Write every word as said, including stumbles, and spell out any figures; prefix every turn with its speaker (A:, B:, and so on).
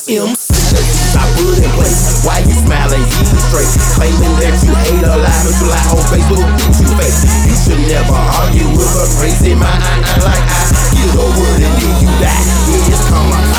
A: M C. I put in place. Why you smiling? He straight. Claiming that you hate a lie, but you lie on Facebook, bitch, you fake. You should never argue with a crazy mind like I